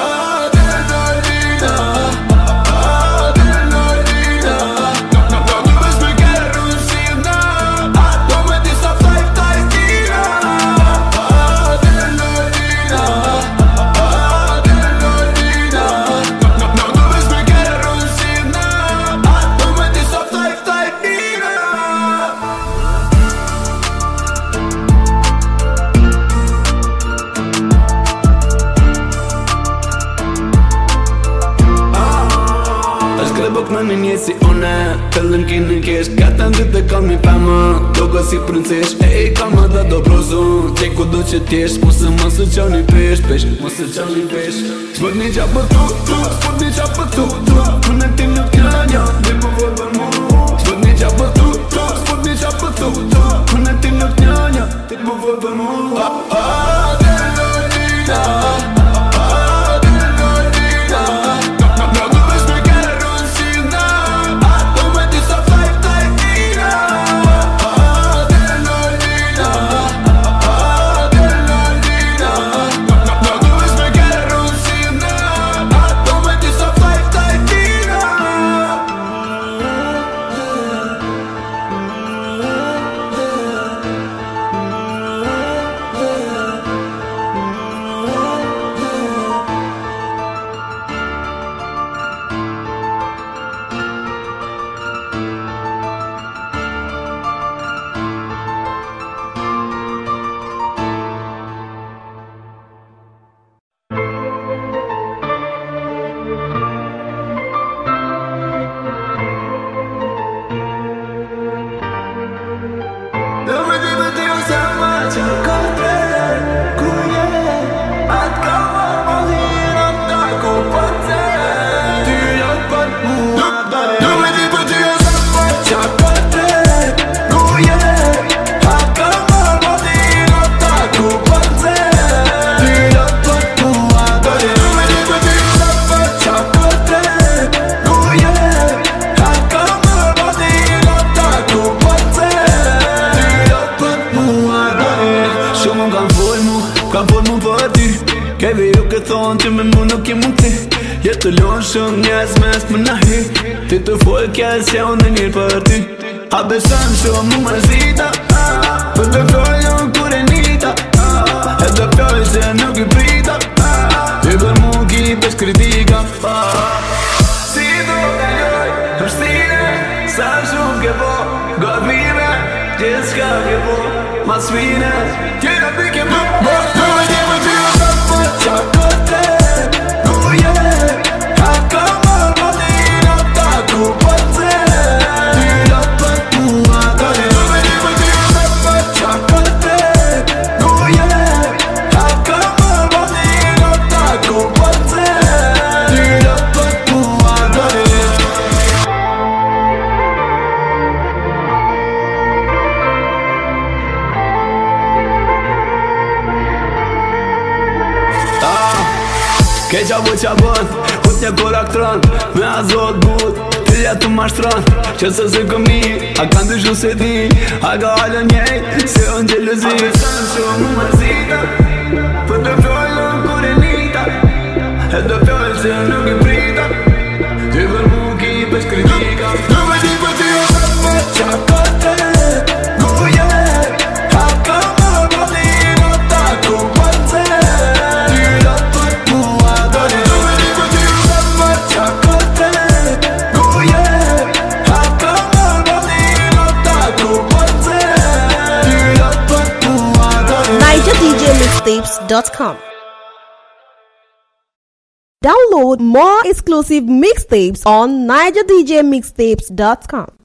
Si one, këllën ki në kesh Gata në dhe kam i pëma Dogo si princesh, e i kam adha do prozun Qe ku do që t'jesh, musë mësë qa një pesh Pesh, musë qa një pesh Spot një qa për tu, tu, spot një qa për tu, tu Kune ti nuk t'janja, dhe po voj për mu Spot një qa për tu, tu, spot një qa për tu, tu Kune ti nuk t'janja, dhe po voj për mu Adelina Që me mu nuk i mund ti Jetë të lonë shumë njës mes më nahi Ti të folë kjesë që unë në njërë për ty A besan shumë mu mërzita Për të fjallon kur e nita E të fjallë që nuk i prita Ty për mu ki pesh kritika Si do të ljoj është tine Sa shumë ke po Godmime Gjithë shka ke po Mas fine Tjena pi ke po Në me një më ty o sa për qa kote Ke qa po qa bën, hut një korak tran Me azot but, t'ilja të mashtran Që së se këm një, a kanë të shu se ti A ka halën njejt, se unë gjeluzi A besan shumë më mërzita Për të fjollën kur e nita E të fjollë se nuk i prita Ty për mu ki pesh kritika Në me di për ty o sa për qa kote dot com. Download more exclusive mixtapes on Niger D J Mixtapes dot com.